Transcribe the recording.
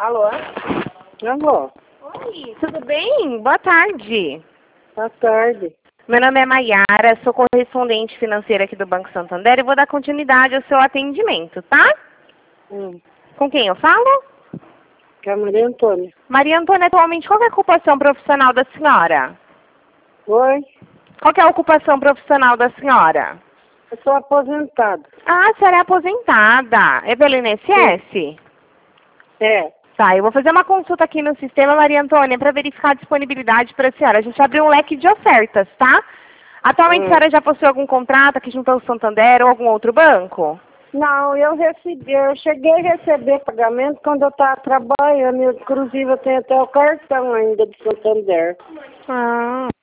Alô? Alô, Oi, tudo bem? Boa tarde. boa tarde. Meu nome é Maiara, sou correspondente financeira aqui do Banco Santander e vou dar continuidade ao seu atendimento, tá? Com quem eu falo? Que é a Maria Antônia. Maria Antônia, atualmente, qual é a ocupação profissional da senhora? Oi, Qual é a ocupação profissional da senhora? eu sou aposentada. Ah, a senhora é aposentada. É pelo INSS? É, Tá, eu vou fazer uma consulta aqui no sistema, Maria Antônia, para verificar a disponibilidade para a senhora. A gente abriu um leque de ofertas, tá? Atualmente a senhora já possui algum contrato aqui junto ao Santander ou algum outro banco? Não, eu cheguei a receber pagamento quando eu estava trabalhando. Inclusive, eu tenho até o cartão ainda do Santander. Ah,